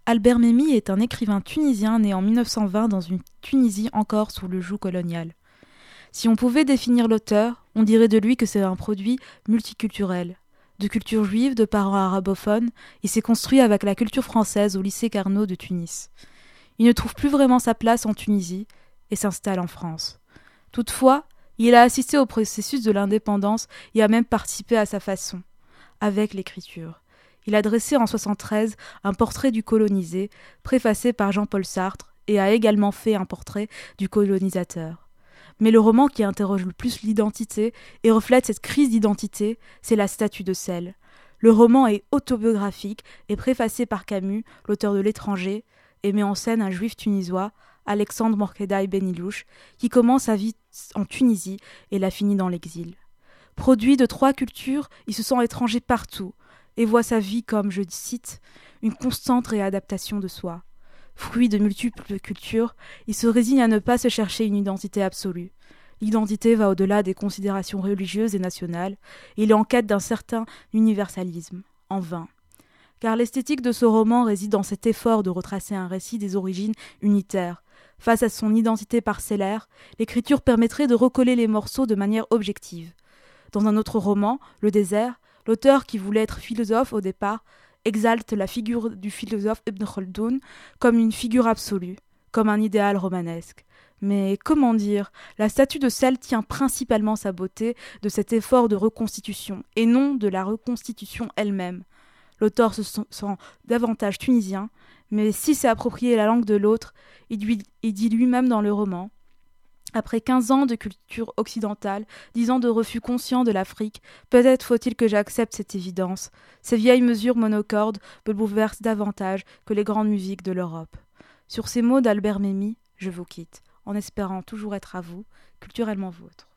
Albert Memmi est un écrivain tunisien né en 1920 dans une Tunisie encore sous le joug colonial. Si on pouvait définir l'auteur, on dirait de lui que c'est un produit multiculturel. De culture juive, de parents arabophones, il s'est construit avec la culture française au lycée Carnot de Tunis. Il ne trouve plus vraiment sa place en Tunisie et s'installe en France. Toutefois, il a assisté au processus de l'indépendance et a même participé à sa façon, avec l'écriture. Il a dressé en 1973 un portrait du colonisé, préfacé par Jean-Paul Sartre, et a également fait un portrait du colonisateur. Mais le roman qui interroge le plus l'identité et reflète cette crise d'identité, c'est La statue de sel. Le roman est autobiographique et préfacé par Camus, l'auteur de L'Étranger, et met en scène un juif tunisois, Alexandre Morkedaï Benilouche, qui commence sa vie en Tunisie et la finit dans l'exil. Produit de 3 cultures, il se sent étranger partout et voit sa vie comme, je cite, une constante réadaptation de soi. Fruit de multiples cultures, il se résigne à ne pas se chercher une identité absolue. L'identité va au-delà des considérations religieuses et nationales, et il est en quête d'un certain universalisme, en vain. Car l'esthétique de ce roman réside dans cet effort de retracer un récit des origines unitaires. Face à son identité parcellaire, l'écriture permettrait de recoller les morceaux de manière objective. Dans un autre roman, Le désert, l'auteur, qui voulait être philosophe au départ, exalte la figure du philosophe Ibn Khaldoun comme une figure absolue, comme un idéal romanesque. Mais comment dire, La statue de sel tient principalement sa beauté de cet effort de reconstitution, et non de la reconstitution elle-même. L'auteur se sent davantage tunisien, mais s'il s'est approprié la langue de l'autre, il dit lui-même dans le roman: après 15 ans de culture occidentale, 10 ans de refus conscient de l'Afrique, peut-être faut-il que j'accepte cette évidence. Ces vieilles mesures monocordes me bouleversent davantage que les grandes musiques de l'Europe. Sur ces mots d'Albert Memmi, je vous quitte, en espérant toujours être à vous, culturellement vôtre.